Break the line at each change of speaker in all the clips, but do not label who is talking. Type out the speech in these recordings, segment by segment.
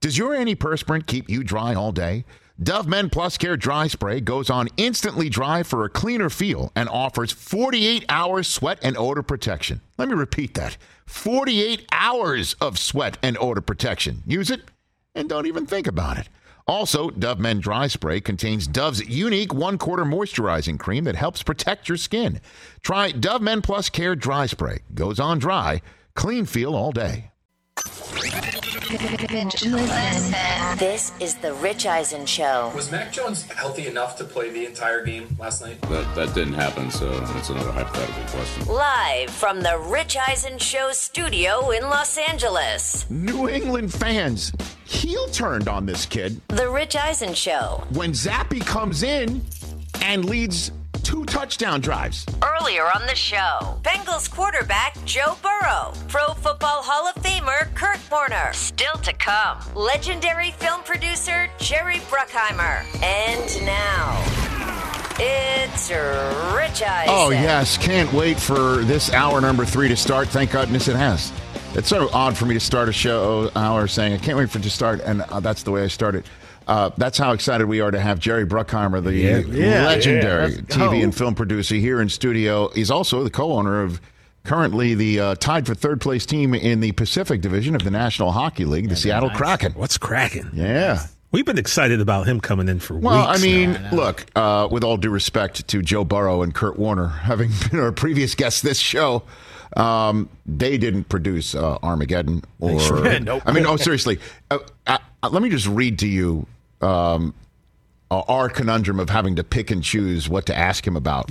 Does your antiperspirant keep you dry all day? Dove Men Plus Care Dry Spray goes on instantly dry for a cleaner feel and offers 48 hours sweat and odor protection. Let me repeat that. 48 hours of sweat and odor protection. Use it and don't even think about it. Also, Dove Men Dry Spray contains Dove's unique 1/4 moisturizing cream that helps protect your skin. Try Dove Men Plus Care Dry Spray. Goes on dry, clean feel all day.
This is the Rich Eisen Show.
Was Mac Jones healthy enough to play the entire game last night?
That didn't happen, so that's another hypothetical question.
Live from the Rich Eisen Show studio in Los Angeles.
New England fans heel turned on this kid.
The Rich Eisen Show.
When Zappy comes in and leads 2 touchdown drives.
Earlier on the show, Bengals quarterback Joe Burrow, Pro Football Hall of Famer Kurt Warner. Still to come, legendary film producer Jerry Bruckheimer. And now, it's Rich Eisen.
Oh, yes. Can't wait for this hour number 3 to start. Thank goodness it has. It's so odd for me to start a show hour saying, I can't wait for it to start, and that's the way I started. That's how excited we are to have Jerry Bruckheimer, the legendary TV and film producer here in studio. He's also the co-owner of currently the tied for third place team in the Pacific Division of the National Hockey League, the Seattle Kraken.
What's cracking?
Yeah.
We've been excited about him coming in for weeks.
Well, I mean, look, with all due respect to Joe Burrow and Kurt Warner, having been our previous guests this show, they didn't produce Armageddon. Or
Nope.
I mean, seriously. Let me just read to you our conundrum of having to pick and choose what to ask him about.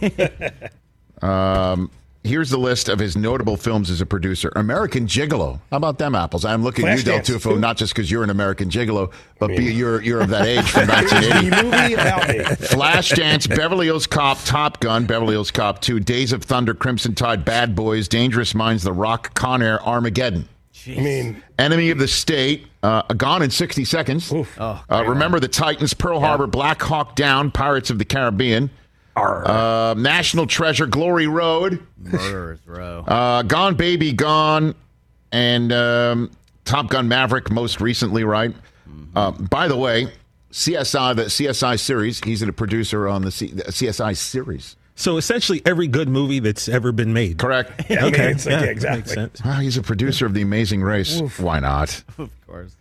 Here's the list of his notable films as a producer. American Gigolo. How about them apples? I'm looking at you, Del Tufo, not just because you're an American Gigolo, but you're of that age from 1980.
Movie about me.
Flashdance, Beverly Hills Cop, Top Gun, Beverly Hills Cop 2, Days of Thunder, Crimson Tide, Bad Boys, Dangerous Minds, The Rock, Con Air, Armageddon.
I mean,
Enemy of the State, Gone in 60 Seconds. Remember the Titans, Pearl Harbor, Black Hawk Down, Pirates of the Caribbean. National Treasure, Glory Road.
Murderers Row.
Gone Baby Gone, and Top Gun Maverick most recently, right? By the way, CSI, the CSI series, he's a producer on the CSI series.
So essentially every good movie that's ever been made.
Correct.
yeah,
Okay.
exactly.
Makes sense.
Well, he's a producer of The Amazing Race.
Oof.
Why not?
Of course.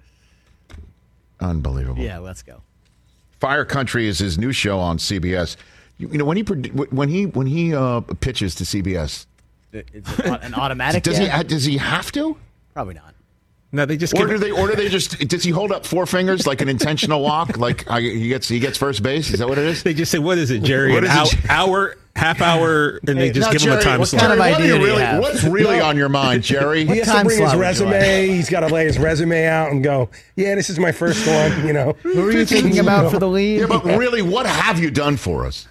Unbelievable.
Yeah, let's go.
Fire Country is his new show on CBS. You know, when he pitches to CBS,
It's an automatic.
does he have to?
Probably not.
No, they just
Or do they just does he hold up 4 fingers like an intentional walk, like he gets first base? Is that what it is?
They just say, "What is it, Jerry?
What
An
is it?
hour, half hour," and they just
Now,
give him a
Jerry,
time
what
slot.
kind of
what
idea do you
really,
have?
what's really on your mind, Jerry?
He has to
time
bring his
slot would you
resume. He's got to lay his resume out and go, yeah, this is my first one, you know.
Who are you thinking about for the lead?
Yeah, but really, what have you done for us?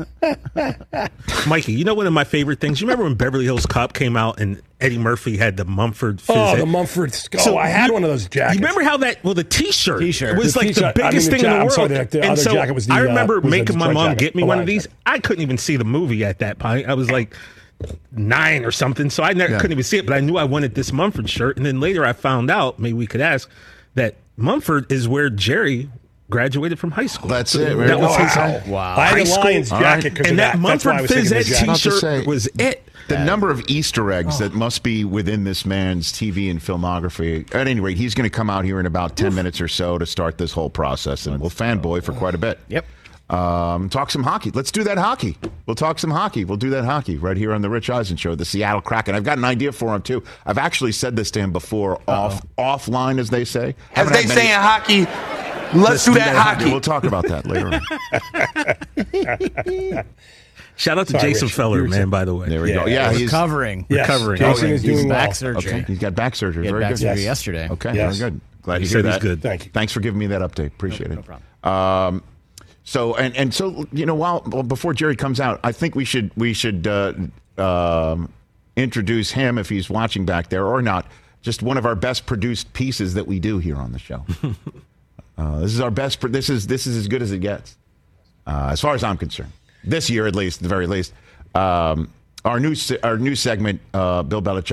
Mikey, you know one of my favorite things? You remember when Beverly Hills Cop came out and Eddie Murphy had the Mumford Fizz?
Oh, the Mumford Skull.
So
I had one of those jackets.
You remember how the T-shirt
T-shirt.
was
The
like the
T-shirt. I mean,
biggest
the
thing in the
I'm
world.
sorry, the
and
other
so
jacket was the,
I remember
was the
making my
Detroit
mom
jacket,
get me
the
one
Lion
of these.
jacket.
I couldn't even see the movie at that point. I was like 9 or something, so I couldn't even see it, but I knew I wanted this Mumford shirt. And then later I found out, maybe we could ask, that Mumford is where Jerry graduated from high school.
That's it.
That was his
Wow.
I
high
had a
school.
Lions jacket because
And
of
that
That's why I
Mumford
was thinking
Fizz
of the jacket.
Not to
T-shirt
say-
was it.
The number of Easter eggs that must be within this man's TV and filmography. At any rate, he's going to come out here in about 10 minutes or so to start this whole process, and we'll fanboy for quite a bit.
Yep.
Talk some hockey. Let's do that hockey. We'll talk some hockey. We'll do that hockey right here on the Rich Eisen Show, the Seattle Kraken. I've got an idea for him, too. I've actually said this to him before, offline, as they say.
As they say in hockey, let's do that hockey.
We'll talk about that later on.
Shout out to
Sorry,
Jason
Rich.
Feller,
You're
man, by the way.
There we go. Yeah, he's
Recovering.
Yes,
recovering.
Jason is
He's
doing
back
well.
surgery.
okay. He's got back surgery.
He had
Very
back
good.
surgery
Yes.
yesterday.
Okay,
Yes.
very good. Glad
He
to hear
said he's
that.
good.
Thank you.
Thanks for giving me that update. Appreciate
No
it.
problem.
So you know, well, before Jerry comes out, I think we should introduce him if he's watching back there or not. Just one of our best produced pieces that we do here on the show. This is our best. This is as good as it gets, as far as I'm concerned. This year, at least, at the very least. Our new segment, Bill Belichick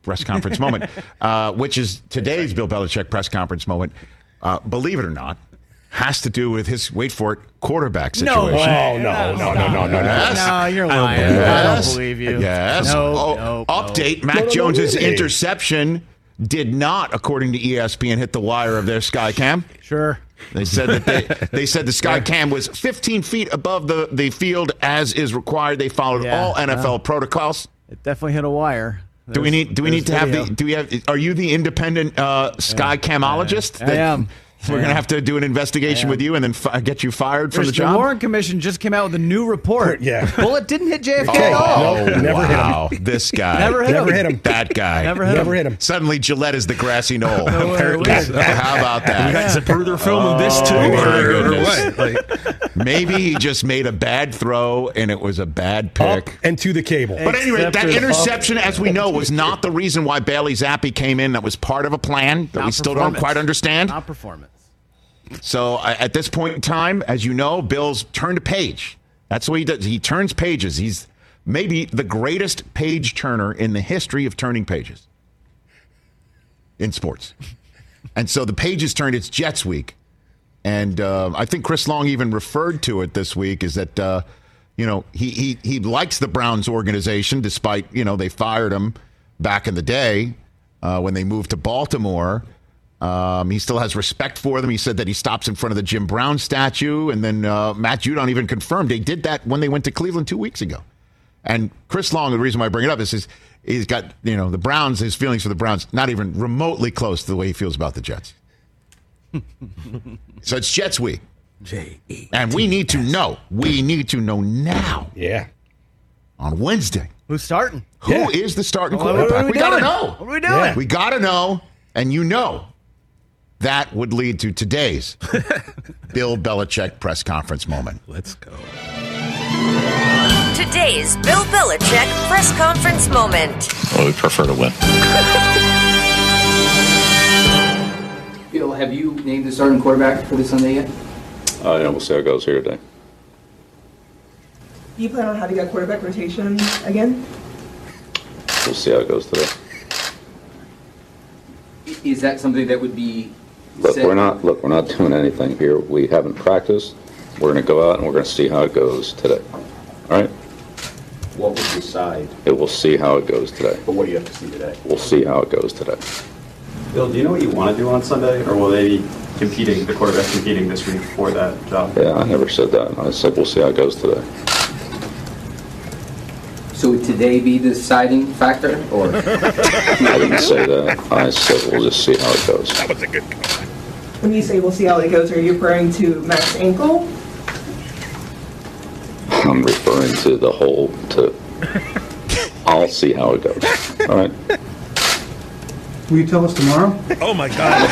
press conference moment, which is today's Bill Belichick press conference moment, believe it or not, has to do with his, wait for it, quarterback situation.
No, no.
Yes.
No, you're lying.
Yes.
I don't believe you.
Yes.
No.
Update, Mac Jones's interception did not, according to ESPN, hit the wire of their Skycam.
Sure.
They said that they said the Skycam was 15 feet above the field as is required. They followed all NFL protocols.
It definitely hit a wire.
Do we need to have are you the independent Skycamologist?
I am.
We're going to have to do an investigation with you and then get you fired from the job?
The Warren Commission just came out with a new report.
Yeah.
Bullet didn't hit JFK at all.
No, never hit him.
This guy.
Never hit him.
That guy.
Never hit him.
Suddenly Gillette is the grassy knoll.
Apparently.
How about that?
We got Zapruder filming this too, or what? Like,
maybe he just made a bad throw and it was a bad pick.
Up and to the cable.
But anyway, that interception, as we know, was not the reason why Bailey Zappi came in. That was part of a plan that we still don't quite understand.
Not performance.
So at this point in time, as you know, Bill's turned a page. That's what he does. He turns pages. He's maybe the greatest page turner in the history of turning pages in sports. And so the page is turned. It's Jets week. And I think Chris Long even referred to it this week, is that, he likes the Browns organization, despite, they fired him back in the day when they moved to Baltimore. He still has respect for them. He said that he stops in front of the Jim Brown statue. And then Matt Judon even confirmed they did that when they went to Cleveland 2 weeks ago. And Chris Long, the reason why I bring it up is he's got, the Browns, his feelings for the Browns, not even remotely close to the way he feels about the Jets. So it's Jets week. J-E-T-S. And we need to know. We need to know now.
Yeah.
On Wednesday.
Who's starting?
Who is the starting quarterback? We got to know.
What are we doing?
Yeah.
We got to know. And that would lead to today's Bill Belichick press conference moment.
let's go.
Today's Bill Belichick press conference moment.
Well, we prefer to win.
Bill, have you named the starting quarterback for this Sunday yet?
Yeah, we'll see how it goes here today.
Do you plan on having a quarterback rotation again?
We'll see how it goes today.
Is that something that would be
Look,
said?
we're not doing anything here. We haven't practiced. We're going to go out and we're going to see how it goes today. All right?
What would decide?
It will see how it goes today.
But what do you have to see today?
We'll see how it goes today.
Bill, do you know what you want to do on Sunday, or will they be competing, the quarterback competing this week for that job?
Yeah, I never said that. I said we'll see how it goes today.
So would today be the deciding factor, or?
I didn't say that. I said we'll just see how it goes.
That was a good comment.
When you say we'll see how it goes, are you referring to Mac's ankle?
I'm referring to the whole, I'll see how it goes. All right?
Will you tell us tomorrow?
Oh my God.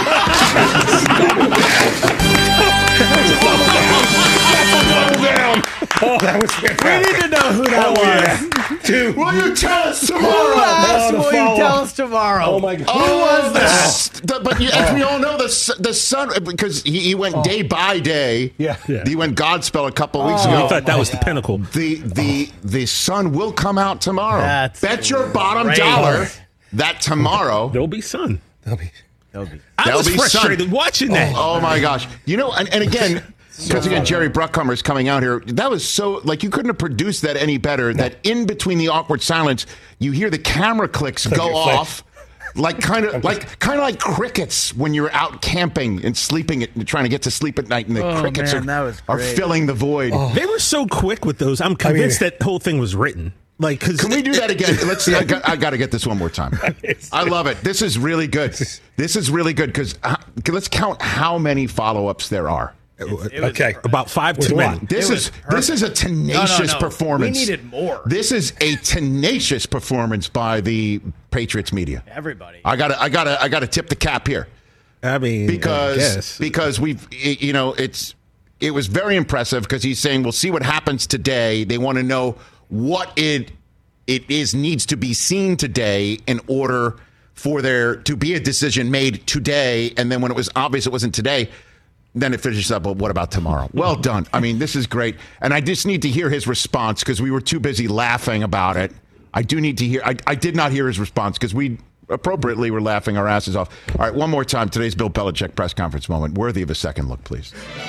Oh, that was
We need to know who that was.
Dude.
Will you tell us
Who
tomorrow?
asked,
the
will you
follow-up.
tell us tomorrow?
Oh, my God.
Who was this? But as we all know, the son, because he went day by day.
Yeah.
He went Godspell a couple of weeks
I
ago.
thought that was the pinnacle.
The sun will come out tomorrow.
That's
Bet your bottom
great.
dollar that tomorrow
There'll be sun.
That'll be.
I
There'll
was
be
frustrated
sun.
watching that.
Oh my gosh. And again, because again, Jerry Bruckheimer is coming out here. That was so, you couldn't have produced that any better. That in between the awkward silence, you hear the camera clicks go off. Kind of like crickets when you're out camping and sleeping trying to get to sleep at night, and the crickets are filling the void.
They were so quick with those. I'm convinced that whole thing was written. Can
we do that again? Let's. I got to get this one more time. I love it. This is really good. This is really good because let's count how many follow-ups there are.
Okay,
about 5 too many.
This is a tenacious performance.
We needed more.
This is a tenacious performance by the Patriots media.
Everybody.
I gotta tip the cap here.
I mean,
because we've it was very impressive because he's saying we'll see what happens today. They want to know what it needs to be seen today in order for there to be a decision made today. And then when it was obvious it wasn't today, then it finishes up, but what about tomorrow? Well done. I mean, this is great. And I just need to hear his response because we were too busy laughing about it. I do need to hear. I did not hear his response because we appropriately were laughing our asses off. All right, one more time. Today's Bill Belichick press conference moment, worthy of a second look, please.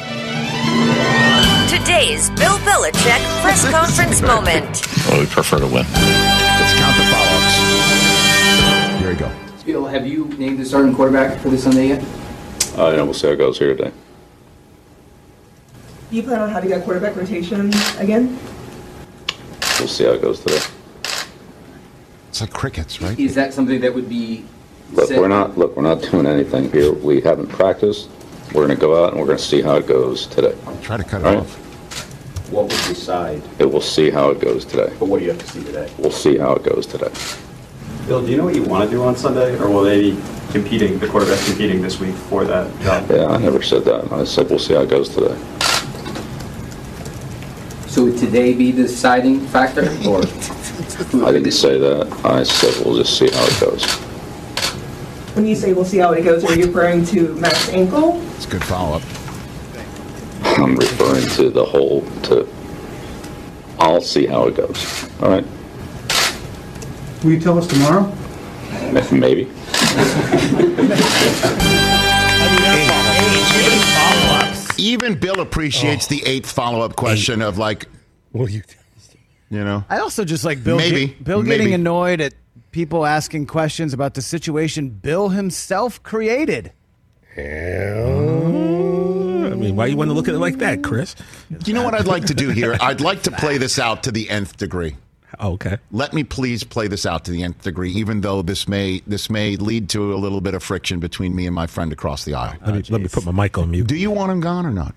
Today's Bill Belichick press conference moment.
Well, we prefer to win.
Let's count the follow-ups. Here we go.
Bill, have you named the starting quarterback for this Sunday yet?
We'll see how it goes here today.
Do you plan on having a quarterback rotation again?
We'll see how it goes today.
It's like crickets, right?
Is that something that would be
Look,
said?
we're not doing anything here. We haven't practiced. We're going to go out and we're going to see how it goes today.
Try to cut it
All right?
off.
What would decide?
It will see how it goes today.
But what do you have to see today?
We'll see how it goes today.
Bill, do you know what you want to do on Sunday, or will they be competing, the quarterback competing this week for that job?
Yeah, I never said that. I said we'll see how it goes today.
So would today be the deciding factor, or?
I didn't say that. I said we'll just see how it goes.
When you say we'll see how it goes, are you referring to Matt's ankle?
It's a good follow-up.
I'm referring to the whole, I'll see how it goes. All right?
Will you tell us tomorrow?
Maybe.
Even Bill appreciates the 8th follow-up question of like,
will you?
You know,
I also just like Bill.
Maybe.
Bill getting annoyed at people asking questions about the situation Bill himself created.
I mean, why you want to look at it like that, Chris?
You know what I'd like to do here? I'd like to play this out to the nth degree.
Okay.
Let me please play this out to the nth degree, even though this may lead to a little bit of friction between me and my friend across the aisle.
Let me put my mic on mute.
Do you want him gone or not?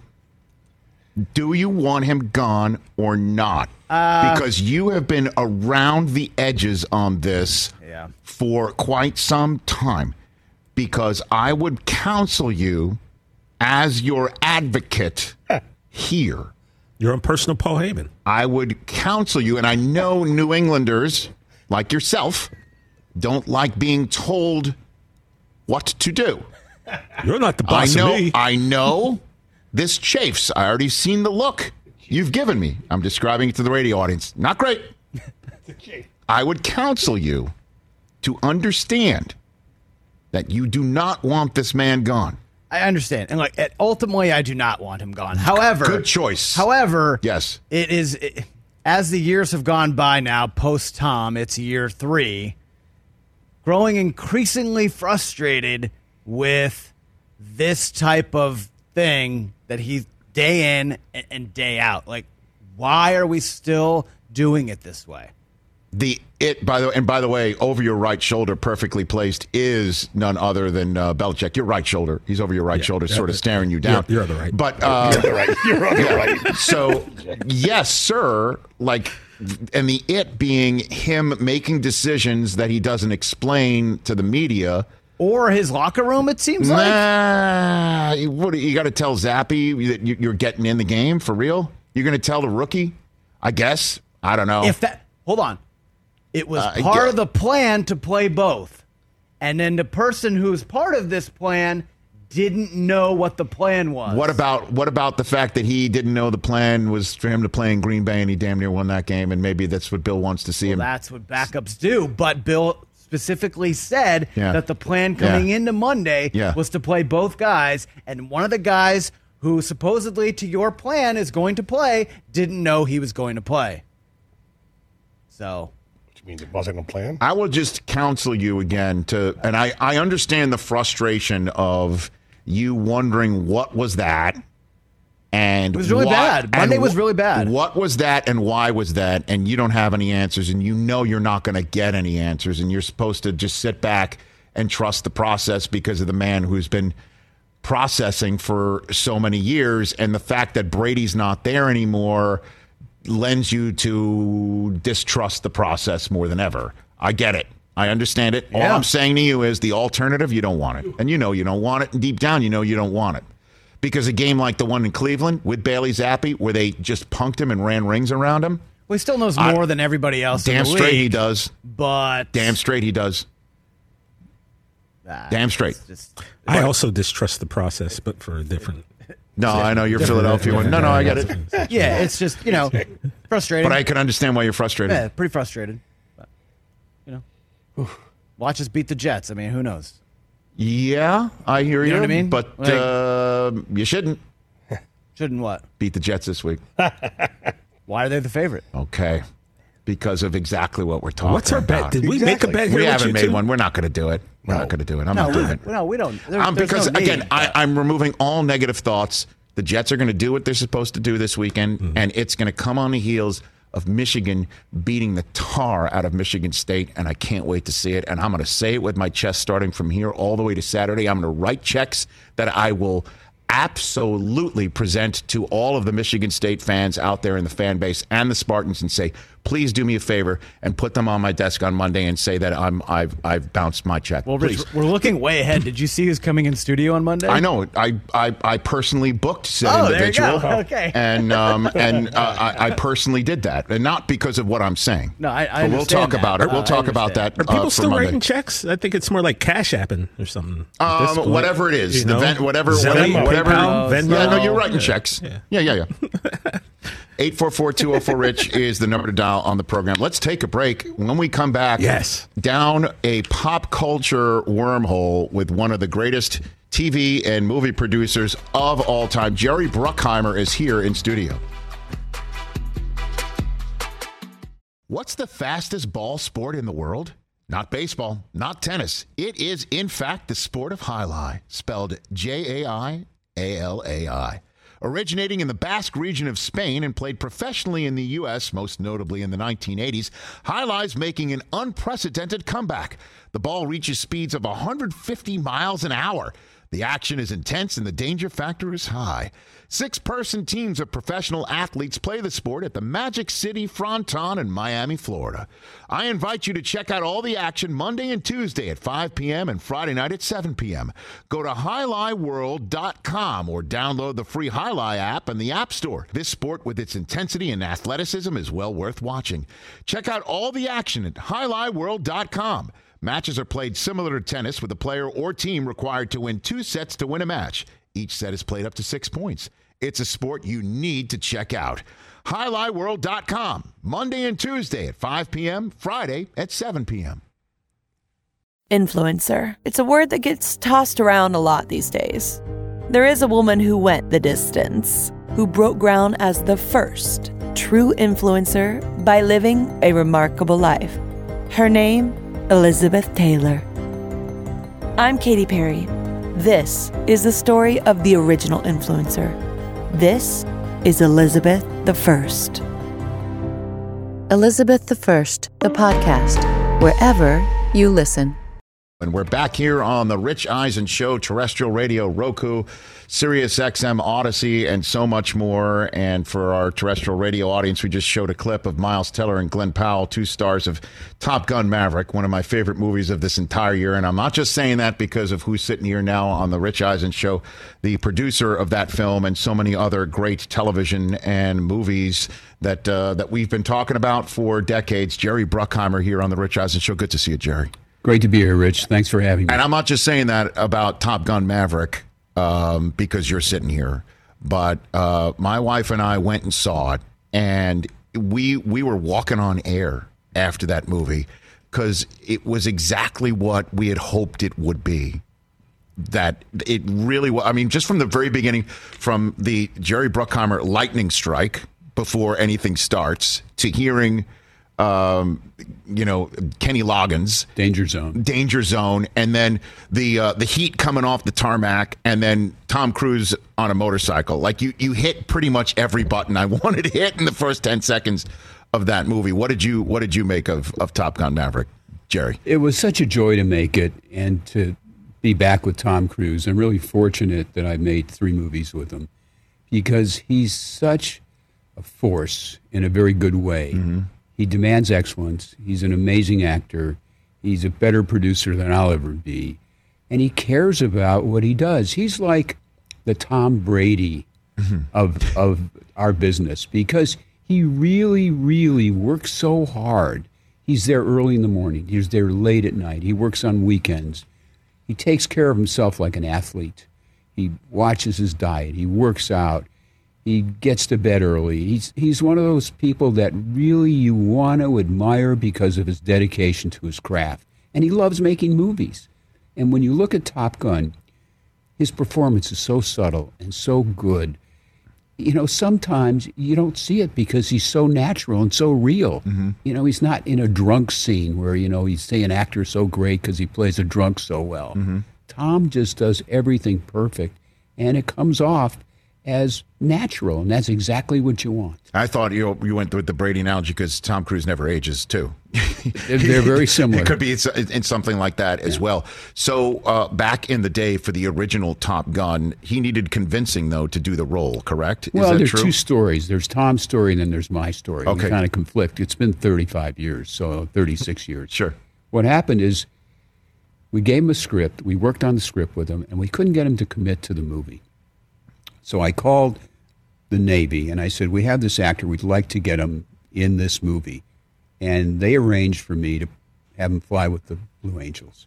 Do you want him gone or not? Because you have been around the edges on this for quite some time. Because I would counsel you as your advocate here.
Your own personal Paul Heyman.
I would counsel you, and I know New Englanders, like yourself, don't like being told what to do.
You're not the boss of me.
I know this chafes. I already seen the look you've given me. I'm describing it to the radio audience. Not great. I would counsel you to understand that you do not want this man gone.
I understand. And ultimately, I do not want him gone. However,
good choice.
However,
yes,
it is, as the years have gone by now, post-Tom, it's year 3, growing increasingly frustrated with this type of thing that he's day in and day out. Like, why are we still doing it this way?
By the way, over your right shoulder, perfectly placed, is none other than Belichick. Your right shoulder. He's over your right shoulder, sort of staring you down.
You're on the right.
But
you're on the right.
So, yes, sir. Like, and the it being him making decisions that he doesn't explain to the media.
Or his locker room, it seems like.
What, you got to tell Zappy that you're getting in the game for real? You're going to tell the rookie? I guess. I don't know.
Hold on. It was part of the plan to play both. And then the person who's part of this plan didn't know what the plan was.
What about the fact that he didn't know the plan was for him to play in Green Bay and he damn near won that game, and maybe that's what Bill wants to see him.
That's what backups do. But Bill specifically said that the plan coming into Monday was to play both guys, and one of the guys who supposedly to your plan is going to play didn't know he was going to play. So...
means it wasn't a plan?
I will just counsel you again and I understand the frustration of you wondering what was that, and
it was really bad. Monday was really bad.
What was that and why was that? And you don't have any answers, and you know you're not going to get any answers, and you're supposed to just sit back and trust the process because of the man who's been processing for so many years, and the fact that Brady's not there anymore lends you to distrust the process more than ever. I get it. I understand it. All I'm saying to you is the alternative, you don't want it. And you know you don't want it. And deep down, you know you don't want it. Because a game like the one in Cleveland with Bailey Zappi, where they just punked him and ran rings around him.
Well, he still knows more than everybody else in the league.
Damn straight he does.
But...
damn straight he does. Damn straight.
I also distrust the process, but for a different...
No, I know you're Philadelphia one. No, I get it.
Yeah, it's just, frustrating.
But I can understand why you're frustrated.
Yeah, pretty frustrated. Watch us beat the Jets. I mean, who knows?
Yeah, I hear you.
You know what I mean?
But you shouldn't.
Shouldn't what?
Beat the Jets this week.
Why are they the favorite?
Okay. Because of exactly what we're talking about.
What's our bet? Did we make a bet here?
We
with
haven't
you
made
two?
one. We're not going to do it. We're not going to do it. I'm not doing it.
No, we don't.
Because, again, I'm removing all negative thoughts. The Jets are going to do what they're supposed to do this weekend, and it's going to come on the heels of Michigan beating the tar out of Michigan State, and I can't wait to see it. And I'm going to say it with my chest starting from here all the way to Saturday. I'm going to write checks that I will absolutely present to all of the Michigan State fans out there in the fan base and the Spartans and say, please do me a favor and put them on my desk on Monday and say that I've bounced my check.
Well, Rich, we're looking way ahead. Did you see who's coming in studio on Monday?
I know. I personally booked said individual.
There you go. Okay.
And I personally did that, and not because of what I'm saying.
No, I
but we'll talk about it. We'll talk about that.
Are people still
Monday.
writing checks? I think it's more like Cash Apping or something.
Whatever it is, whatever.
PayPal, Venmo.
Yeah, no, you're writing checks. Yeah. 844-204-RICH is the number to dial on the program. Let's take a break. When we come back, down a pop culture wormhole with one of the greatest TV and movie producers of all time. Jerry Bruckheimer is here in studio. What's the fastest ball sport in the world? Not baseball, not tennis. It is, in fact, the sport of Jai-Alai, spelled Jaialai. Originating in the Basque region of Spain and played professionally in the U.S., most notably in the 1980s, Jai-Alai's making an unprecedented comeback. The ball reaches speeds of 150 miles an hour. The action is intense and the danger factor is high. 6-person teams of professional athletes play the sport at the Magic City Fronton in Miami, Florida. I invite you to check out all the action Monday and Tuesday at 5 p.m. and Friday night at 7 p.m. Go to JaiAlaiWorld.com or download the free Jai-Alai app in the App Store. This sport with its intensity and athleticism is well worth watching. Check out all the action at JaiAlaiWorld.com. Matches are played similar to tennis, with a player or team required to win 2 sets to win a match. Each set is played up to 6 points. It's a sport you need to check out. JaiAlaiWorld.com, Monday and Tuesday at 5 p.m., Friday at 7 p.m.
Influencer. It's a word that gets tossed around a lot these days. There is a woman who went the distance, who broke ground as the first true influencer by living a remarkable life. Her name, Elizabeth Taylor. I'm Katy Perry. This is the story of the original influencer. This is Elizabeth the First.
Elizabeth the First, the podcast, wherever you listen.
And we're back here on the Rich Eisen Show, terrestrial radio, Roku, Sirius XM, Odyssey, and so much more. And for our terrestrial radio audience, we just showed a clip of Miles Teller and Glenn Powell, 2 stars of Top Gun Maverick, one of my favorite movies of this entire year. And I'm not just saying that because of who's sitting here now on the Rich Eisen Show, the producer of that film and so many other great television and movies that we've been talking about for decades. Jerry Bruckheimer here on the Rich Eisen Show. Good to see you, Jerry.
Great to be here, Rich. Thanks for having me.
And I'm not just saying that about Top Gun Maverick because you're sitting here, but my wife and I went and saw it, and we were walking on air after that movie because it was exactly what we had hoped it would be. That it really was. I mean, just from the very beginning, from the Jerry Bruckheimer lightning strike before anything starts to hearing Kenny Loggins, Danger Zone, and then the heat coming off the tarmac, and then Tom Cruise on a motorcycle. Like you hit pretty much every button I wanted to hit in the first 10 seconds of that movie. What did you make of Top Gun Maverick, Jerry?
It was such a joy to make it and to be back with Tom Cruise. I'm really fortunate that I made 3 movies with him because he's such a force in a very good way. Mm-hmm. He demands excellence. He's an amazing actor. He's a better producer than I'll ever be. And he cares about what he does. He's like the Tom Brady of our business because he really, really works so hard. He's there early in the morning. He's there late at night. He works on weekends. He takes care of himself like an athlete. He watches his diet. He works out. He gets to bed early. He's one of those people that really you want to admire because of his dedication to his craft. And he loves making movies. And when you look at Top Gun, his performance is so subtle and so good. You know, sometimes you don't see it because he's so natural and so real.
Mm-hmm.
You know, he's not in a drunk scene where, you know, he's saying an actor so great because he plays a drunk so well.
Mm-hmm.
Tom just does everything perfect, and it comes off as natural, and that's exactly what you want.
I thought you went with the Brady analogy because Tom Cruise never ages, too.
They're very similar.
It could be in something like that as well. So back in the day for the original Top Gun, he needed convincing, though, to do the role, correct?
Well, there's
true?
two stories. There's Tom's story, and then there's my story.
Okay.
We kind of conflict. It's been 35 years, so 36 years.
Sure.
What happened is we gave him a script. We worked on the script with him, and we couldn't get him to commit to the movie. So I called the Navy, and I said, we have this actor. We'd like to get him in this movie. And they arranged for me to have him fly with the Blue Angels.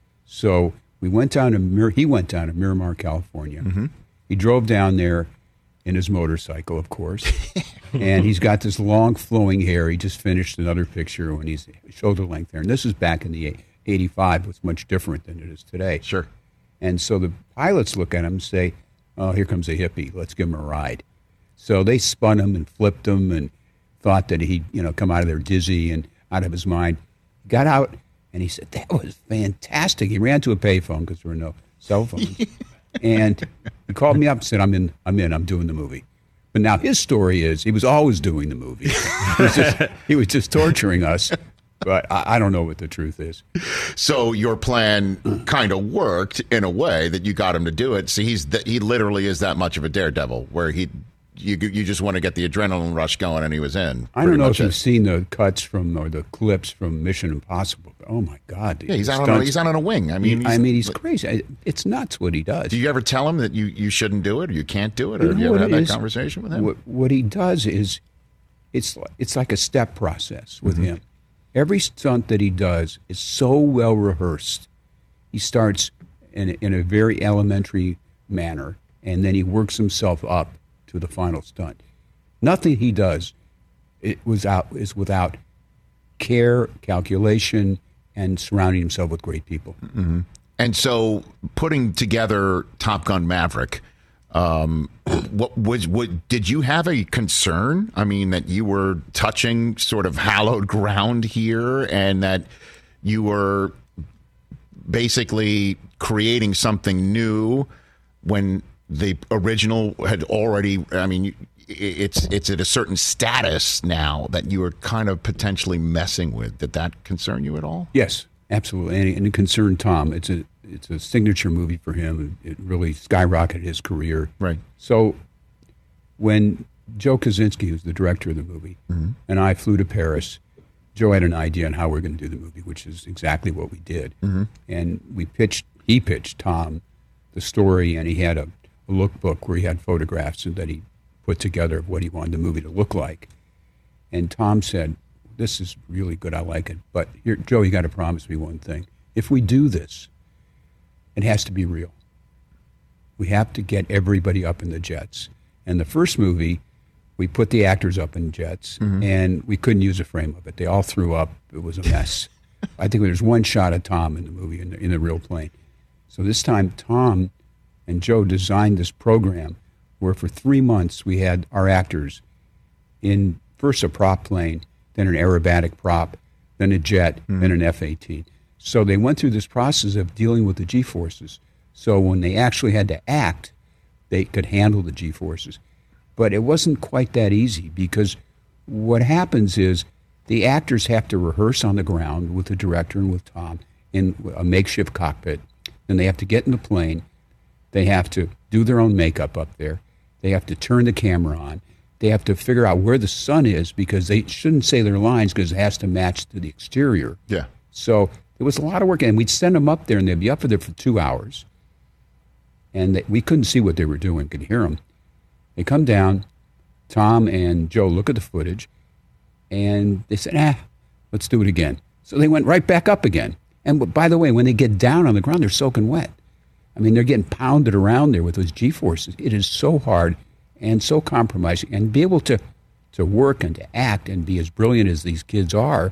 So we went down to he went down to Miramar, California.
Mm-hmm.
He drove down there in his motorcycle, of course. And he's got this long flowing hair. He just finished another picture when he's shoulder length hair. And this is back in the 85. It was much different than it is today.
Sure.
And so the pilots look at him and say, oh, here comes a hippie. Let's give him a ride. So they spun him and flipped him and thought that he'd, you know, come out of there dizzy and out of his mind. Got out, and he said, that was fantastic. He ran to a payphone because there were no cell phones. And he called me up and said, I'm in, doing the movie. But now his story is he was always doing the movie. He was just torturing us. But I don't know what the truth is.
So your plan kind of worked in a way that you got him to do it. So he literally is that much of a daredevil, where you just want to get the adrenaline rush going, and he was in.
I don't know if you've seen the cuts or the clips from Mission Impossible. But oh my God!
Yeah, he's out on a wing. I mean,
he's crazy. It's nuts what he does.
Do you ever tell him that you shouldn't do it or you can't do it, or have you ever had that conversation with him?
What he does is, it's like a step process with him. Every stunt that he does is so well rehearsed. He starts in a very elementary manner, and then he works himself up to the final stunt. Nothing he does is without care, calculation, and surrounding himself with great people.
Mm-hmm. And so, putting together Top Gun Maverick, did you have a concern? I mean, that you were touching sort of hallowed ground here, and that you were basically creating something new when the original had already, I mean, it's at a certain status now that you were kind of potentially messing with. Did that concern you at all?
Yes, absolutely. And it concerned Tom. It's a signature movie for him. It really skyrocketed his career.
Right.
So when Joe Kosinski, who's the director of the movie, and I flew to Paris, Joe had an idea on how we're going to do the movie, which is exactly what we did.
Mm-hmm.
And he pitched Tom the story, and he had a lookbook where he had photographs that he put together of what he wanted the movie to look like. And Tom said, this is really good, I like it, but here, Joe, you got to promise me one thing. If we do this, it has to be real. We have to get everybody up in the jets. And the first movie, we put the actors up in jets, and we couldn't use a frame of it. They all threw up. It was a mess. I think there's one shot of Tom in the movie, in the real plane. So this time, Tom and Joe designed this program where for 3 months we had our actors in first a prop plane, then an aerobatic prop, then a jet, then an F-18. So they went through this process of dealing with the G-forces. So when they actually had to act, they could handle the G-forces. But it wasn't quite that easy, because what happens is the actors have to rehearse on the ground with the director and with Tom in a makeshift cockpit. Then they have to get in the plane. They have to do their own makeup up there. They have to turn the camera on. They have to figure out where the sun is, because they shouldn't say their lines because it has to match to the exterior.
Yeah.
So it was a lot of work, and we'd send them up there, and they'd be up there for 2 hours. And we couldn't see what they were doing, could hear them. They come down, Tom and Joe look at the footage, and they said, let's do it again. So they went right back up again. And by the way, when they get down on the ground, they're soaking wet. I mean, they're getting pounded around there with those G-forces. It is so hard and so compromising. And be able to work and to act and be as brilliant as these kids are,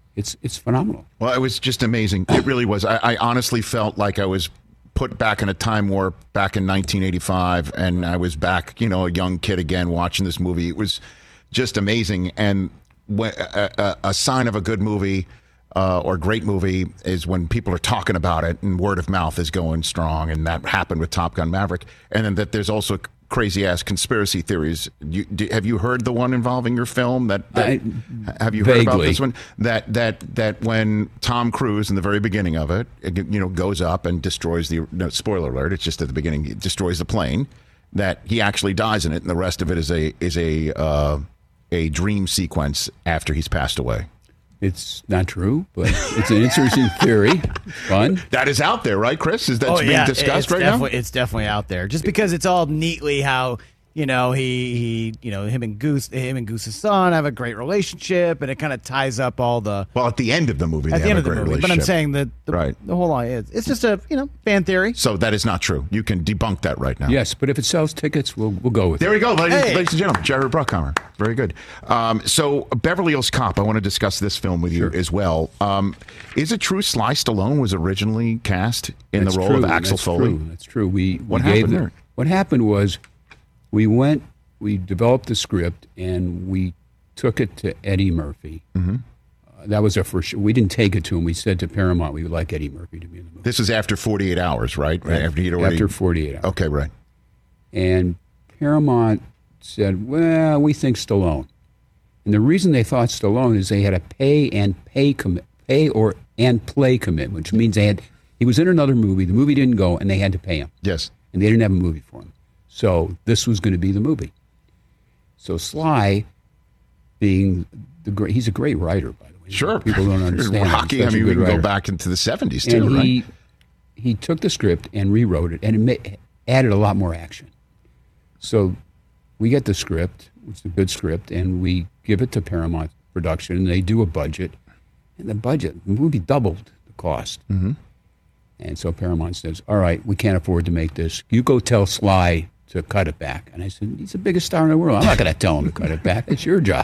it's phenomenal.
Well, it was just amazing. It really was. I honestly felt like I was put back in a time warp back in 1985, and I was back, a young kid again watching this movie. It was just amazing. And a sign of a good movie or great movie is when people are talking about it and word of mouth is going strong, and that happened with Top Gun Maverick. And then that there's also crazy ass conspiracy theories. Have you heard the one involving your film? Have you heard about this one? That when Tom Cruise in the very beginning of it, goes up and destroys spoiler alert, it's just at the beginning, he destroys the plane, that he actually dies in it, and the rest of it is a dream sequence after he's passed away.
It's not true, but it's an interesting theory. Fun.
That is out there, right, Chris? That's being discussed right now?
It's definitely out there. Just because it's all neatly how, him and Goose's son have a great relationship, and it kind of ties up all the...
Well, at the end of the movie, they have a great relationship.
But I'm saying that the whole line is... It's just a, fan theory.
So that is not true. You can debunk that right now.
Yes, but if it sells tickets, we'll go with it.
There we go, ladies and gentlemen. Jerry Bruckheimer. Very good. So Beverly Hills Cop, I want to discuss this film with you as well. Is it true Sly Stallone was originally cast in the role of Axel Foley?
That's true.
What happened there?
What happened was... We developed the script, and we took it to Eddie Murphy.
Mm-hmm.
That was our first. We didn't take it to him. We said to Paramount, we would like Eddie Murphy to be in the movie.
This is after 48 hours, right?
After 48 hours.
Okay, right.
And Paramount said, well, we think Stallone. And the reason they thought Stallone is they had a play commitment, which means he was in another movie. The movie didn't go, and they had to pay him.
Yes.
And they didn't have a movie for him. So this was going to be the movie. So Sly, being he's a great writer, by the way.
Sure.
People don't understand.
Rocky, we can go back into the 70s too,
and
right?
He took the script and rewrote it, and it added a lot more action. So we get the script, which is a good script, and we give it to Paramount Production, and they do a budget. And the movie doubled the cost.
Mm-hmm.
And so Paramount says, all right, we can't afford to make this. You go tell Sly to cut it back. And I said, he's the biggest star in the world. I'm not going to tell him to cut it back. It's your job.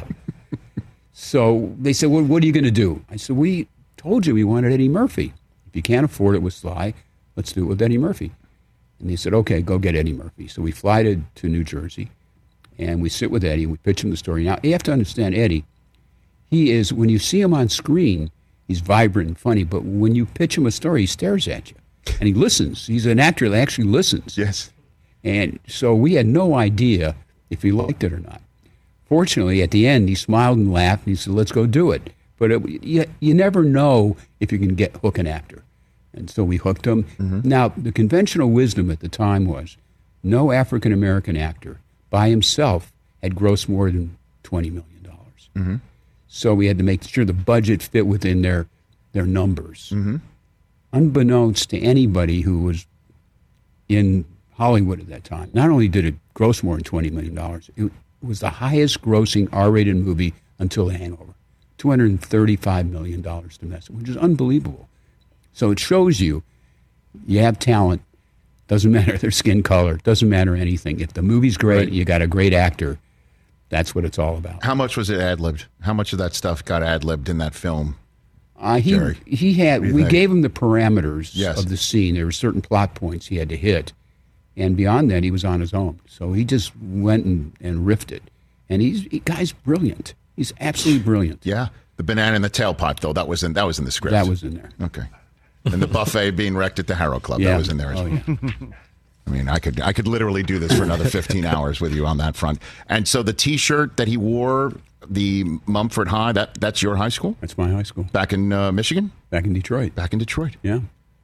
So they said, well, what are you going to do? I said, we told you we wanted Eddie Murphy. If you can't afford it with Sly, let's do it with Eddie Murphy. And they said, okay, go get Eddie Murphy. So we fly to New Jersey, and we sit with Eddie, and we pitch him the story. Now, you have to understand Eddie. He is, when you see him on screen, he's vibrant and funny, but when you pitch him a story, he stares at you. And he listens. He's an actor that actually listens.
Yes.
And so we had no idea if he liked it or not. Fortunately, at the end, he smiled and laughed, and he said, let's go do it. But you never know if you can hook an actor. And so we hooked him.
Mm-hmm.
Now, the conventional wisdom at the time was no African-American actor by himself had grossed more than $20 million.
Mm-hmm.
So we had to make sure the budget fit within their numbers.
Mm-hmm.
Unbeknownst to anybody who was in Hollywood at that time, not only did it gross more than $20 million, it was the highest grossing R-rated movie until The Hangover. $235 million domestic, which is unbelievable. So it shows you have talent. Doesn't matter their skin color. Doesn't matter anything. If the movie's great, right, you got a great actor. That's what it's all about.
How much was it ad-libbed? How much of that stuff got ad-libbed in that film?
We gave him the parameters of the scene. There were certain plot points he had to hit. And beyond that, he was on his own. So he just went and riffed it. And guy's brilliant. He's absolutely brilliant.
Yeah. The banana in the tailpipe, though, that was in the script.
That was in there.
Okay. And the buffet being wrecked at the Harrow Club, that was in there as well.
Yeah.
I mean, I could literally do this for another 15 hours with you on that front. And so the T-shirt that he wore, the Mumford High, that's your high school?
That's my high school.
Back in Michigan?
Back in Detroit.
Back in Detroit.
Yeah.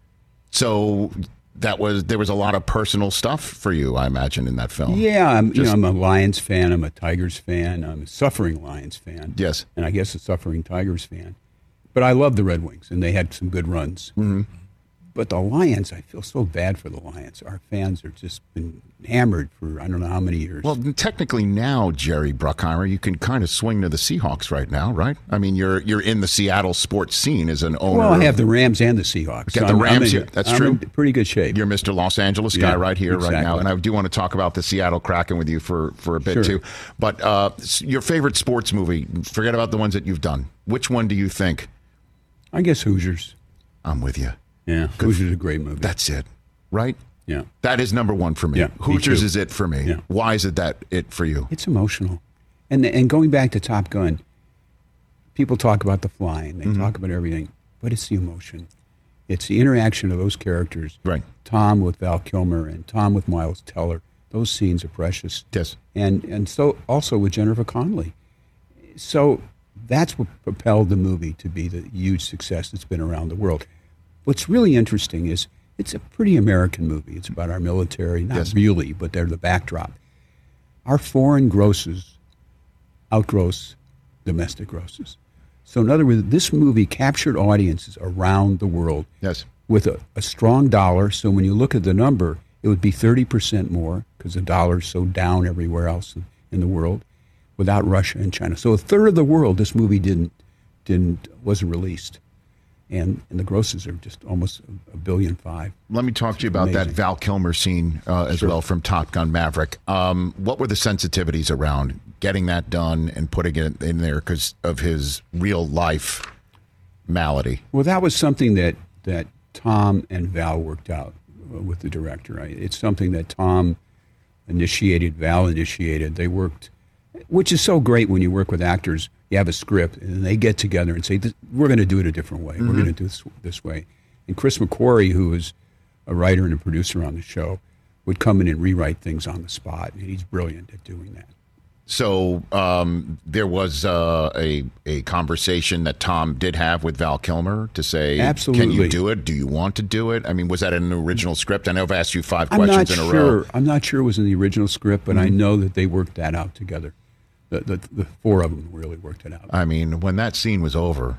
So there was a lot of personal stuff for you, I imagine, in that film.
Yeah, I'm a Lions fan. I'm a Tigers fan. I'm a suffering Lions fan.
Yes.
And I guess a suffering Tigers fan. But I love the Red Wings, and they had some good runs.
Mm-hmm.
But the Lions, I feel so bad for the Lions. Our fans have just been hammered for I don't know how many years.
Well, technically now, Jerry Bruckheimer, you can kind of swing to the Seahawks right now, right? I mean, you're in the Seattle sports scene as an owner.
Well, I have the Rams and the Seahawks.
Got the Rams here. That's true.
I'm in pretty good shape.
You're Mr. Los Angeles guy right here,
exactly.
right now. And I do want to talk about the Seattle Kraken with you for a bit, too. But your favorite sports movie, forget about the ones that you've done. Which one do you think
I guess Hoosiers.
I'm with you.
Yeah, Hoosiers is a great movie.
That's it, right?
Yeah.
That is number one for me.
Yeah,
Hoosiers
me
is it for me.
Yeah.
Why is that it for you?
It's emotional. And going back to Top Gun, people talk about the flying, they talk about everything, but it's the emotion. It's the interaction of those characters.
Right.
Tom with Val Kilmer and Tom with Miles Teller. Those scenes are precious.
Yes.
And so also with Jennifer Connelly. So that's what propelled the movie to be the huge success that's been around the world. What's really interesting is it's a pretty American movie. It's about our military, not really, but they're the backdrop. Our foreign grosses outgross domestic grosses. So in other words, this movie captured audiences around the world with a strong dollar. So when you look at the number, it would be 30% more because the dollar's so down everywhere else in the world without Russia and China. So a third of the world, this movie wasn't released. And the grosses are just almost $1.5 billion.
Let me talk to you about that Val Kilmer scene as well from Top Gun Maverick. What were the sensitivities around getting that done and putting it in there because of his real life malady?
Well, that was something that Tom and Val worked out with the director. It's something that Tom initiated, Val initiated. They worked, which is so great when you work with actors. You have a script, and they get together and say, we're going to do it a different way. We're going to do it this way. And Chris McQuarrie, who is a writer and a producer on the show, would come in and rewrite things on the spot. And he's brilliant at doing that.
So there was a conversation that Tom did have with Val Kilmer to say,
absolutely,
can you do it? Do you want to do it? I mean, was that in an original script? I know I've asked you 5 questions in a row.
I'm not sure it was in the original script, but I know that they worked that out together. The four of them really worked it out.
I mean, when that scene was over,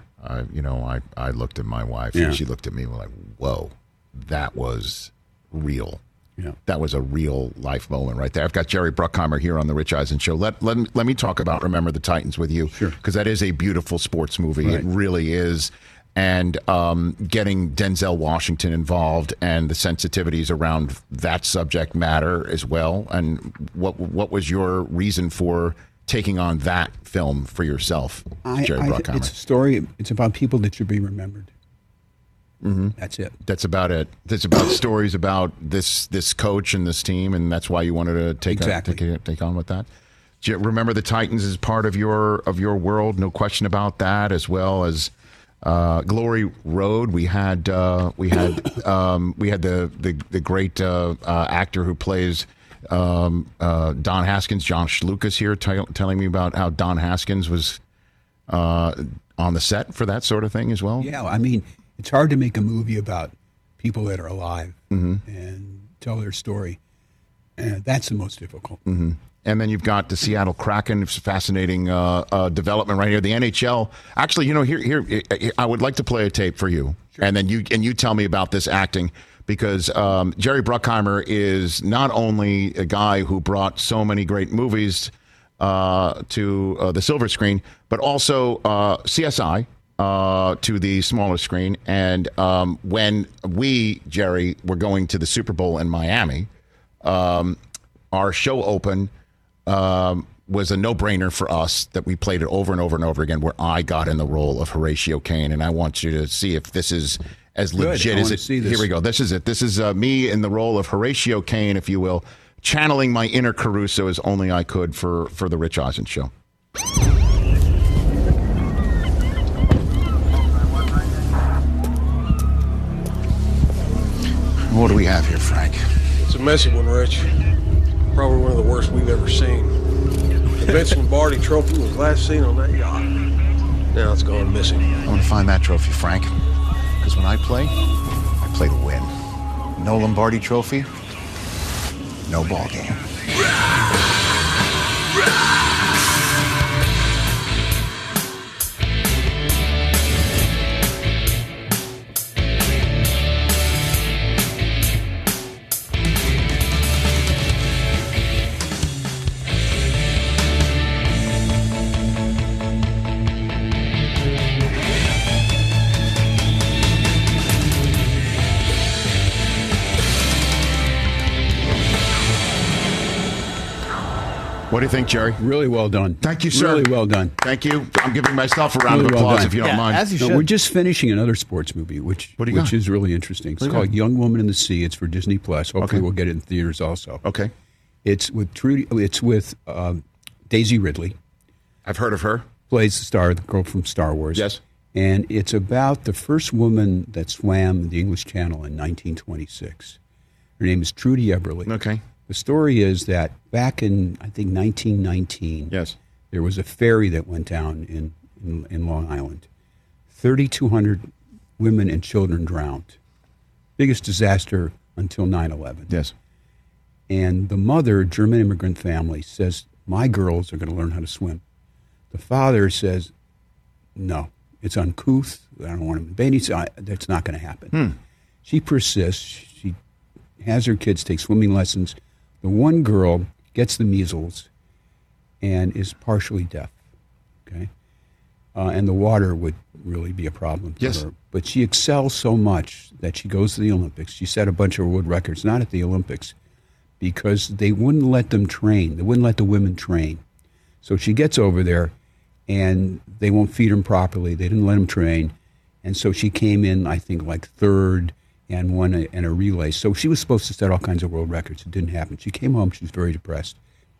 I looked at my wife and she looked at me like, whoa, that was real.
Yeah.
That was a real life moment right there. I've got Jerry Bruckheimer here on the Rich Eisen Show. Let me talk about Remember the Titans with you, because that is a beautiful sports movie. Right. It really is. And getting Denzel Washington involved and the sensitivities around that subject matter as well. And what was your reason for taking on that film for yourself, Jerry Bruckheimer?
It's a story. It's about people that should be remembered. Mm-hmm. That's it.
That's about it. It's about stories about this coach and this team, and that's why you wanted to take on with that. Remember the Titans is part of your world, no question about that. As well as Glory Road, we had the great actor who plays Don Haskins, Josh Lucas here, telling me about how Don Haskins was on the set for that sort of thing as well.
Yeah, I mean, it's hard to make a movie about people that are alive and tell their story. And that's the most difficult.
Mm-hmm. And then you've got the Seattle Kraken. It's a fascinating development right here. The NHL. Actually, here I would like to play a tape for you, and then you tell me about this acting, because Jerry Bruckheimer is not only a guy who brought so many great movies to the silver screen, but also CSI. To the smaller screen. And when Jerry, were going to the Super Bowl in Miami, our show open was a no-brainer for us that we played it over and over and over again, where I got in the role of Horatio Caine. And I want you to see if this is as legit as it. Here we go. This is it. This is me in the role of Horatio Caine, if you will, channeling my inner Caruso as only I could for the Rich Eisen Show. What do we have here, Frank?
It's a messy one, Rich. Probably one of the worst we've ever seen. The Vince Lombardi trophy was last seen on that yacht. Now it's gone missing.
I want to find that trophy, Frank. Because when I play to win. No Lombardi trophy, no ball game. What do you think, Jerry?
Really well done.
Thank you, sir.
Really well done.
Thank you. I'm giving myself a round of applause if you don't mind.
As you should.
We're just finishing another sports movie, which is really interesting. It's called Young Woman in the Sea. It's for Disney Plus. Hopefully, we'll get it in theaters also.
Okay.
It's with Daisy Ridley.
I've heard of her.
Plays the star, the girl from Star Wars.
Yes.
And it's about the first woman that swam the English Channel in 1926. Her name is Trudy Eberly.
Okay.
The story is that back in, I think, 1919, there was a ferry that went down in Long Island. 3,200 women and children drowned. Biggest disaster until 9/11.
Yes.
And the mother, German immigrant family, says, my girls are going to learn how to swim. The father says, no, it's uncouth. I don't want them in bathing. That's not going to happen. She persists. She has her kids take swimming lessons. The one girl gets the measles and is partially deaf. Okay, and the water would really be a problem for her. But she excels so much that she goes to the Olympics. She set a bunch of world records, not at the Olympics, because they wouldn't let them train. They wouldn't let the women train. So she gets over there, and they won't feed them properly. They didn't let them train. And so she came in, I think, like third and won a relay. So she was supposed to set all kinds of world records. It didn't happen. She came home. She was very depressed.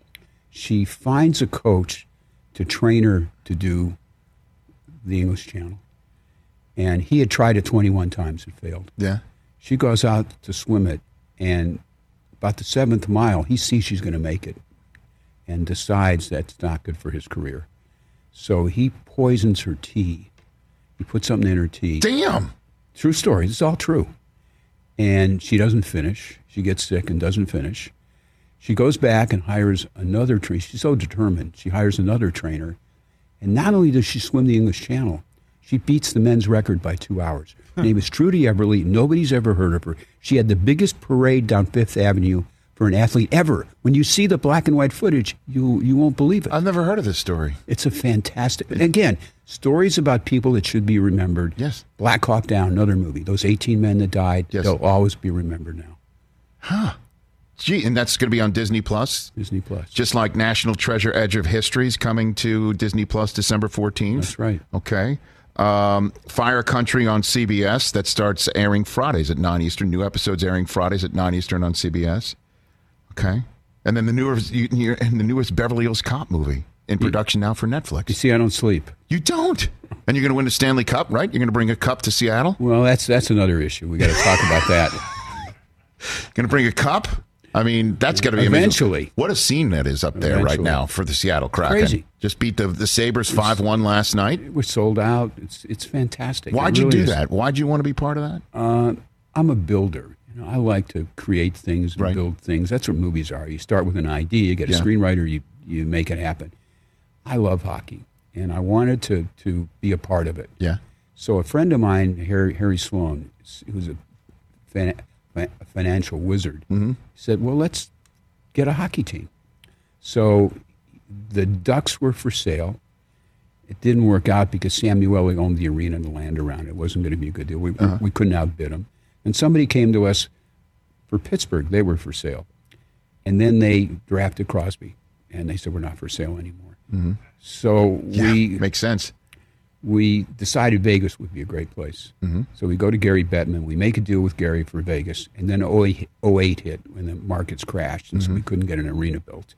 She finds a coach to train her to do the English Channel. And he had tried it 21 times and failed.
Yeah.
She goes out to swim it, and about the 7th mile, he sees she's going to make it and decides that's not good for his career. So he poisons her tea. He puts something in her tea.
Damn.
True story. It's all true. And she doesn't finish. She gets sick and doesn't finish. She goes back and hires another trainer. She's so determined. She hires another trainer. And not only does she swim the English Channel, she beats the men's record by 2 hours. Her name is Trudy Eberly. Nobody's ever heard of her. She had the biggest parade down Fifth Avenue for an athlete ever. When you see the black and white footage, you won't believe it.
I've never heard of this story.
It's a fantastic... Again, stories about people that should be remembered.
Yes.
Black Hawk Down, another movie. Those 18 men that died, they'll always be remembered now.
Huh. Gee, and that's going to be on Disney Plus?
Disney Plus.
Just like National Treasure Edge of History is coming to Disney Plus December 14th?
That's right.
Okay. Fire Country on CBS, that starts airing Fridays at 9 Eastern. New episodes airing Fridays at 9 Eastern on CBS. Okay. And then the newest Beverly Hills Cop movie in production now for Netflix.
You see, I don't sleep.
You don't? And you're going to win the Stanley Cup, right? You're going to bring a cup to Seattle?
Well, that's another issue. We got to talk about that.
Going to bring a cup? I mean, that's got to be
eventually.
Amazing. What a scene that is up there right now for the Seattle Kraken.
Crazy.
Just beat the Sabres 5-1 last night.
We're sold out. It's fantastic.
Why'd you do that? Why'd you want to be part of that?
I'm a builder. I like to create things and build things. That's what movies are. You start with an idea, you get a screenwriter, you make it happen. I love hockey, and I wanted to be a part of it.
Yeah.
So a friend of mine, Harry Sloan, who's a financial wizard, said, well, let's get a hockey team. So the Ducks were for sale. It didn't work out because Samueli owned the arena and the land around it. It wasn't going to be a good deal. We couldn't outbid him. And somebody came to us for Pittsburgh. They were for sale. And then they drafted Crosby, and they said, we're not for sale anymore.
Mm-hmm.
So
makes sense.
We decided Vegas would be a great place.
Mm-hmm.
So we go to Gary Bettman. We make a deal with Gary for Vegas. And then 08 hit when the markets crashed, and so we couldn't get an arena built.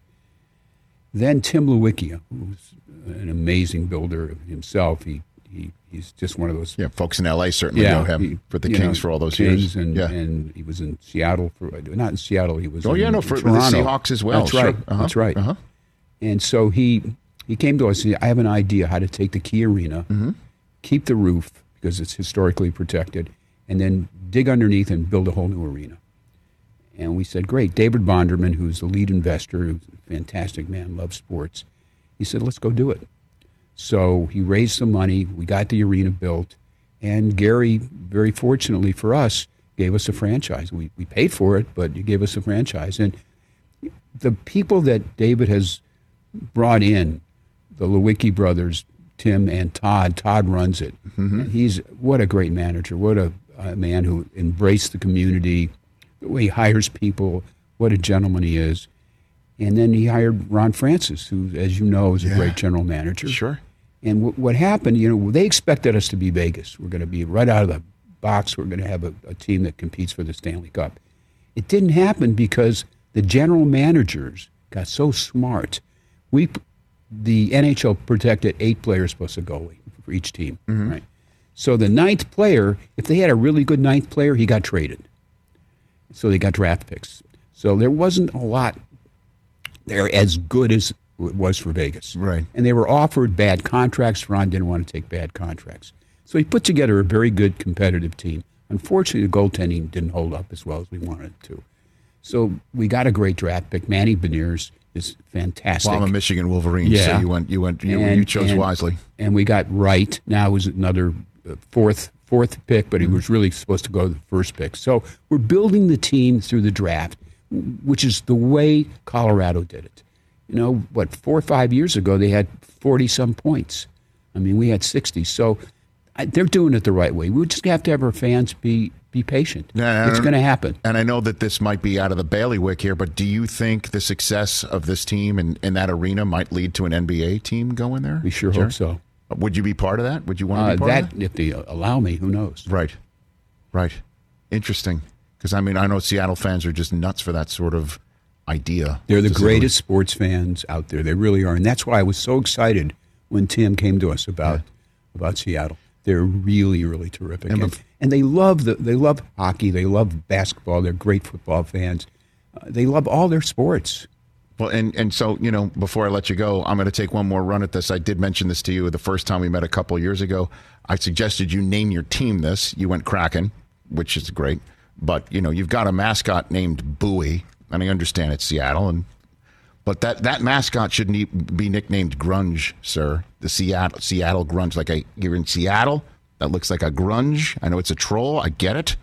Then Tim Lewicki, who's an amazing builder himself, he's just one of those.
Yeah, folks in L.A. certainly know him for the Kings for all those years.
And he was in Seattle not in Seattle. He was
for
Toronto.
the Seahawks as well.
That's right. That's right. And so he came to us and said, I have an idea how to take the Key Arena, keep the roof because it's historically protected, and then dig underneath and build a whole new arena. And we said, great. David Bonderman, who's the lead investor, who's a fantastic man, loves sports, he said, let's go do it. So he raised some money. We got the arena built. And Gary, very fortunately for us, gave us a franchise. We paid for it, but he gave us a franchise. And the people that David has brought in, the Lewicki brothers, Tim and Todd runs it. And he's what a great manager. What a man who embraced the community, the way he hires people, what a gentleman he is. And then he hired Ron Francis, who, as you know, is a great general manager.
Sure.
And what happened, they expected us to be Vegas. We're going to be right out of the box. We're going to have a team that competes for the Stanley Cup. It didn't happen because the general managers got so smart. The NHL protected 8 players plus a goalie for each team, right? So the 9th player, if they had a really good 9th player, he got traded. So they got draft picks. So there wasn't a lot there as good as it was for Vegas.
Right.
And they were offered bad contracts. Ron didn't want to take bad contracts. So he put together a very good competitive team. Unfortunately, the goaltending didn't hold up as well as we wanted it to. So we got a great draft pick. Manny Beniers is fantastic.
Well, I'm a Michigan Wolverine,
yeah.
so you chose wisely.
And we got Wright. Now was another fourth pick, but he was really supposed to go to the first pick. So we're building the team through the draft, which is the way Colorado did it. 4 or 5 years ago, they had 40-some points. I mean, we had 60. So they're doing it the right way. We just have to have our fans be patient. It's going to happen.
And I know that this might be out of the bailiwick here, but do you think the success of this team in that arena might lead to an NBA team going there?
We sure hope so.
Would you be part of that? Would you want to be part of that?
If they allow me, who knows?
Right. Interesting. Because, I know Seattle fans are just nuts for that sort of idea.
They're the greatest sports fans out there. They really are. And that's why I was so excited when Tim came to us about Seattle. They're really, really terrific. And they love hockey. They love basketball. They're great football fans. They love all their sports.
Well, and so, before I let you go, I'm going to take one more run at this. I did mention this to you the first time we met a couple years ago. I suggested you name your team this. You went Kraken, which is great. But, you've got a mascot named Bowie, and I understand it's Seattle. But that mascot shouldn't be nicknamed Grunge, sir. The Seattle Grunge. You're in Seattle? That looks like a grunge. I know it's a troll. I get it.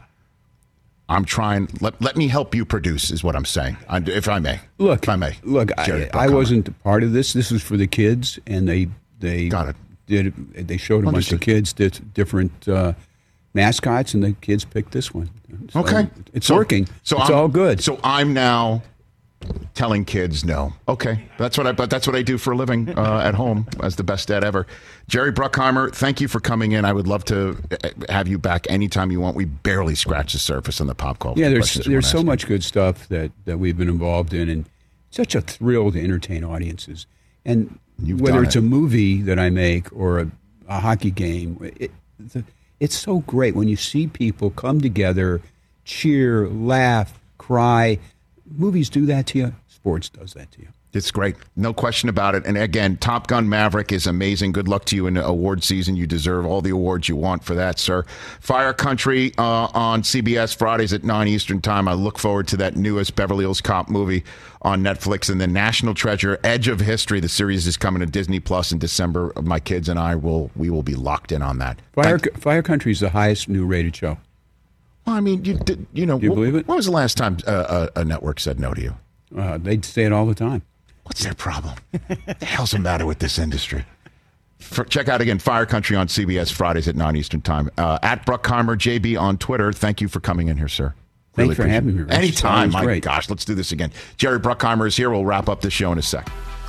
I'm trying. Let me help you produce, is what I'm saying, if I may.
Look,
Jerry,
I wasn't part of this. This was for the kids, and they
got it.
They showed a bunch of kids different mascots, and the kids picked this one. So
okay,
it's working. So it's all good.
So I'm now telling kids no. Okay, that's what I do for a living at home as the best dad ever. Jerry Bruckheimer, thank you for coming in. I would love to have you back anytime you want. We barely scratch the surface on the pop culture.
Yeah, there's so much good stuff that we've been involved in, and such a thrill to entertain audiences. And whether it's a movie that I make or a hockey game, it's so great when you see people come together, cheer, laugh, cry. Movies do that to you. Sports does that to you.
It's great. No question about it. And again, Top Gun Maverick is amazing. Good luck to you in the award season. You deserve all the awards you want for that, sir. Fire Country on CBS Fridays at 9 Eastern Time. I look forward to that newest Beverly Hills Cop movie on Netflix. And then National Treasure, Edge of History. The series is coming to Disney Plus in December. My kids and I will be locked in on that.
Fire Country is the highest new rated show.
Well, do you believe it? When was the last time a network said no to you?
They'd say it all the time.
What's their problem? What the hell's the matter with this industry? Check out again Fire Country on CBS Fridays at 9 Eastern Time. At Bruckheimer JB on Twitter. Thank you for coming in here, sir.
Thanks for having me. Rich.
Anytime. My gosh, let's do this again. Jerry Bruckheimer is here. We'll wrap up this show in a sec.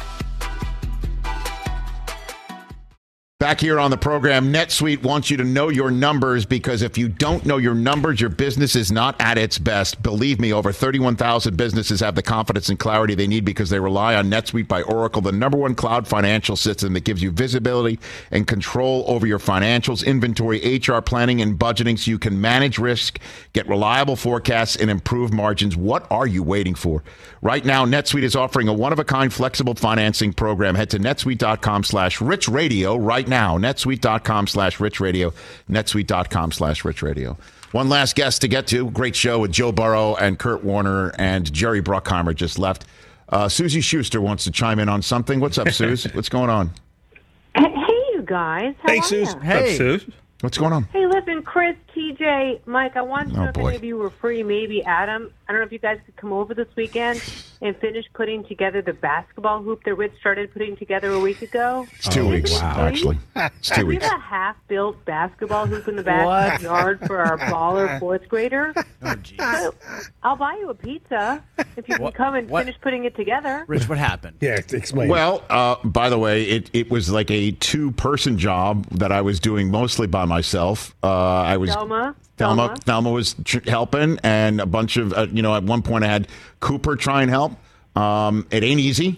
Back here on the program, NetSuite wants you to know your numbers, because if you don't know your numbers, your business is not at its best. Believe me, over 31,000 businesses have the confidence and clarity they need because they rely on NetSuite by Oracle, the #1 cloud financial system that gives you visibility and control over your financials, inventory, HR planning, and budgeting so you can manage risk, get reliable forecasts, and improve margins. What are you waiting for? Right now, NetSuite is offering a one-of-a-kind flexible financing program. Head to netsuite.com/richradio right now. netsuite.com/richradio. netsuite.com/richradio. One last guest to get to. Great show with Joe Burrow and Kurt Warner, and Jerry Bruckheimer just left. Susie Schuster wants to chime in on something. What's up, Suze? What's going on?
Hey, you guys. How are
Suze.
you?
Hey, Suze.
What's going on?
Hey, listen, Chris, TJ, Mike, I wanted to know if
boy.
any of you were free, maybe Adam. I don't know if you guys could come over this weekend. and finish putting together the basketball hoop that Rich started putting together a week ago?
It's 2 weeks, actually. It's 2
We
weeks.
have a half-built basketball hoop in the backyard for our baller fourth grader. So I'll buy you a pizza if you can come and finish putting it together.
Rich, what happened?
Yeah, explain.
Well, by the way, it was like a 2-person job that I was doing mostly by myself. I was Thelma was helping, and a bunch of at one point I had Cooper try and help. It ain't easy.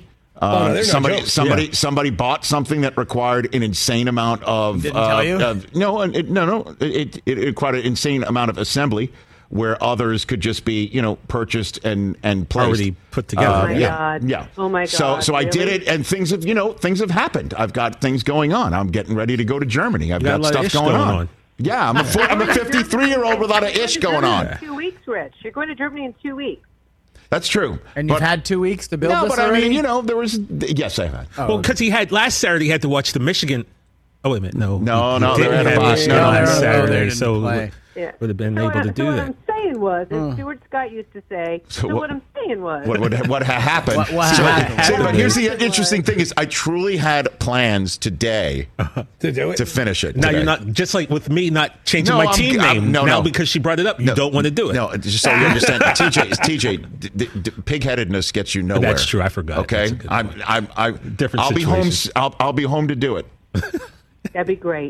Somebody bought something that required an insane amount of.
Didn't tell you?
It required an insane amount of assembly, where others could just be purchased and placed.
Already put together.
Yeah.
Oh my God.
So I did it, and things have happened. I've got things going on. I'm getting ready to go to Germany. I've got stuff going on. Yeah, I'm a 53-year-old without an ish going on.
2 weeks, Rich. You're going to Germany in 2 weeks.
That's true.
And you've had 2 weeks to build this
but
already?
I mean, there was... Yes, I have.
Well, because he had last Saturday, he had to watch the Michigan... Oh, wait a minute. No,
they were at a box.
No,
last
Saturday, so would have been able to do
what
that.
I'm saying was, as Stuart Scott used to say, what I'm saying was...
What happened?
What happened?
But here's the interesting thing is I truly had plans today
to do it?
To finish it
Now
today.
you're not, just like with me not changing my team name. Now because she brought it up, you don't want to do it.
No, just so you understand, TJ, pig-headedness gets you nowhere.
That's true. I forgot.
Okay,
Different
I'll be home.
situation.
I'll be home to do it.
That'd be great.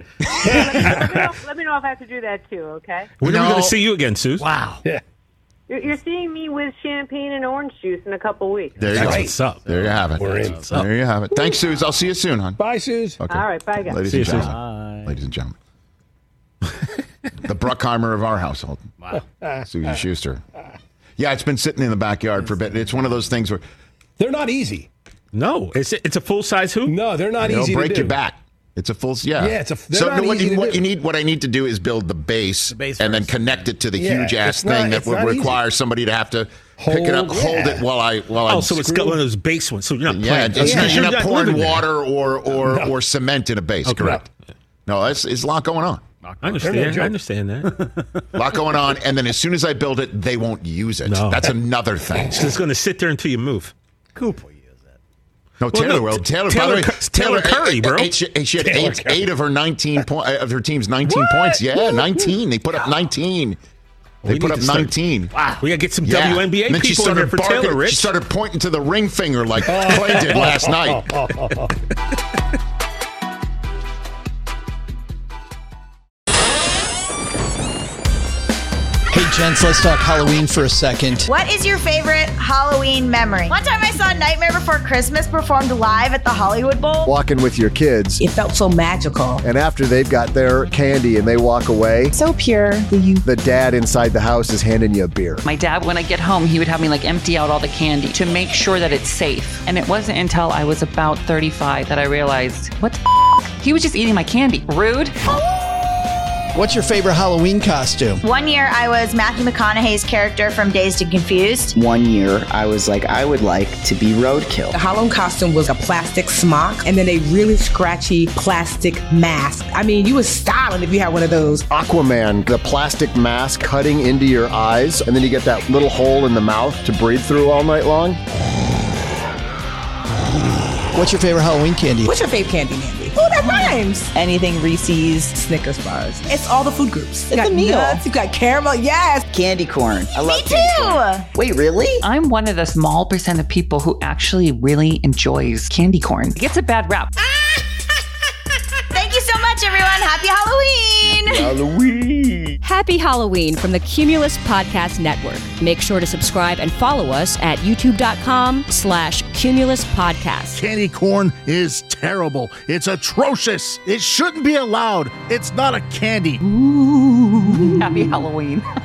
let me know if I have to do that too, okay?
When are we going to see you again, Suze?
Wow.
Yeah.
You're seeing me with champagne and orange juice in a couple weeks.
There you go.
What's up?
There you have it.
We're in.
There you have it. Thanks, Suze. I'll see you soon, hon.
Bye, Suze.
Okay.
All right, bye, guys.
Ladies
See
and
you, Suze.
gentlemen. Ladies and gentlemen. The Bruckheimer of our household. Wow. Susie Schuster. Yeah, it's been sitting in the backyard for a bit. It's one of those things where
They're not easy.
No, it's a full-size hoop?
No, they're not
they'll
easy
break
to do.
your back. It's a full,
Yeah, they're not
what
easy to do.
what I need to do is build the base and then connect it to the
Yeah,
huge ass
it's not-
thing that
it's
would
not
require somebody to have to pick it up, hold it while I.
Oh, so it's got one of those base ones. So you're not
Yeah,
playing.
you're not pouring
living there.
water or cement in a base.
Okay.
Correct. No, it's a lot going on.
I understand that.
A lot going on, and then as soon as I build it, they won't use it.
No.
That's another thing.
So it's going to sit there until you move.
Cooper.
No, Taylor will. Taylor, by the way,
Taylor Curry, bro.
She had eight of her 19 of her team's 19 points. Yeah, 19. They put up 19. They put up 19.
Wow. We got to get some
Yeah.
WNBA
And then she
people in there
started
for
barking.
Taylor, Rich.
She started pointing to the ring finger like Clay did last night.
Hey, gents, let's talk Halloween for a second.
What is your favorite Halloween memory? One time I saw Nightmare Before Christmas performed live at the Hollywood Bowl.
Walking with your kids.
It felt so magical.
And after they've got their candy and they walk away,
So pure.
the dad inside the house is handing you a beer.
My dad, when I get home, he would have me empty out all the candy to make sure that it's safe. And it wasn't until I was about 35 that I realized, what the f-? He was just eating my candy. Rude.
What's your favorite Halloween costume?
One year I was Matthew McConaughey's character from Dazed and Confused.
One year, I was like, I would like to be Roadkill.
The Halloween costume was a plastic smock and then a really scratchy plastic mask. I mean, you was styling if you had one of those.
Aquaman, the plastic mask cutting into your eyes, and then you get that little hole in the mouth to breathe through all night long.
What's your favorite Halloween candy?
What's your fave candy, Mandy? Oh, that rhymes.
Anything Reese's,
Snickers bars. It's all the food groups.
It's a meal.
Nuts, you got caramel, yes.
Candy corn. I love
Me
candy
too.
corn. Wait, really?
I'm one of the small percent of people who actually really enjoys candy corn. It gets a bad rap.
Thank you so much, everyone. Happy Halloween.
Halloween.
Happy Halloween from the Cumulus Podcast Network. Make sure to subscribe and follow us at youtube.com/Cumulus Podcast.
Candy corn is terrible. It's atrocious. It shouldn't be allowed. It's not a candy.
Happy Halloween.